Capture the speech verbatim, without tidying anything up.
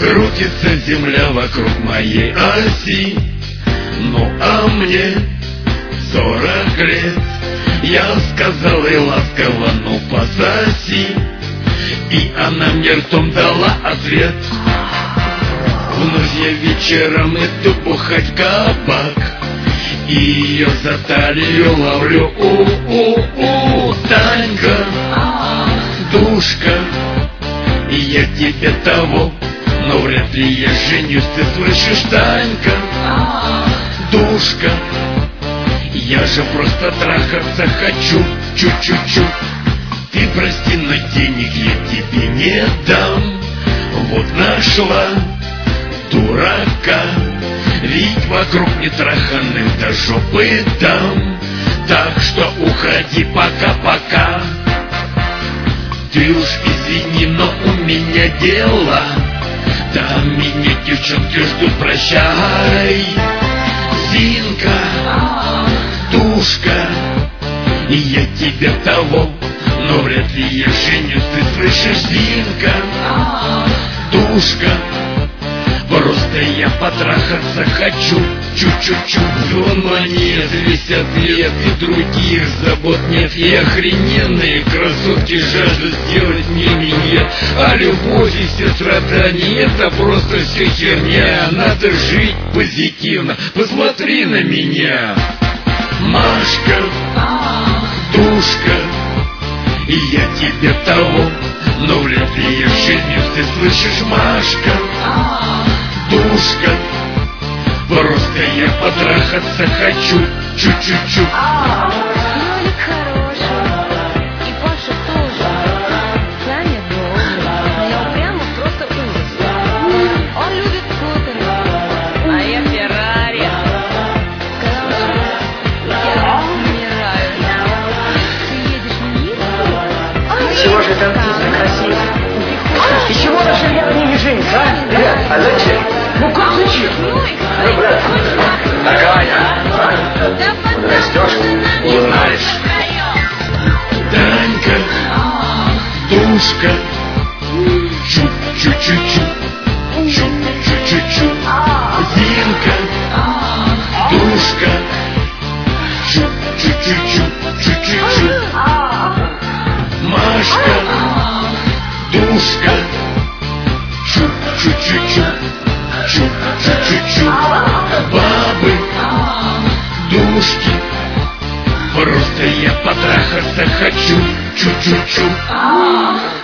Крутится земля вокруг моей оси. Ну а мне сорок лет. Я сказал ей ласково: ну пососи. И она мне ртом дала ответ. Вновь я вечером иду бухать в кабак, и ее за талию ловлю. У-у-у, Танька, душка, и я тебе того, но вряд ли я женюсь, ты слышишь, Танька, душка. Я же просто трахаться хочу, чуть-чуть-чуть. Ты прости, но денег я тебе не дам. Вот нашла дурака, ведь вокруг нетраханных до жопы дам. Так что уходи пока-пока. Ты уж извини, но у меня дела. Там меня девчонки ждут, прощай. Зинка, душка, и я тебя того, но вряд ли я женюсь, ты слышишь, Зинка, душка. Просто я потрахаться хочу, чуть-чуть-чуть. Дома нет десять лет и других забот нет. И охрененные красотки жаждут сделать мне минет. А любовь и все страдания — это просто все херня. Надо жить позитивно, посмотри на меня. Машка, душка, и я тебе того, но вряд ли я женюсь, ты слышишь, Машка, душка. Просто я потрахаться хочу, чуть-чуть-чуть. Нолик хороший, и Паша тоже. Саня добрый, но я упрямо просто ужас. Он любит скутеры, а я Феррари. Сказала, что я умираю. Ты едешь вниз? Чего же это артистка красивая? И чего наша Лена не женится, а? Ребят, а зачем? Ну как зачем? Ну, брат, такая. Растешь, узнаешь. Танька, душка, чуть-чуть-чуть, чуть-чуть-чуть. Зинка, душка, чуть-чуть-чуть, чуть-чуть-чуть. Машка, душка, чуть-чуть-чуть, чуть-чуть-чуть. Бабы, душки, просто я потрахаться хочу, чуть-чуть-чуть.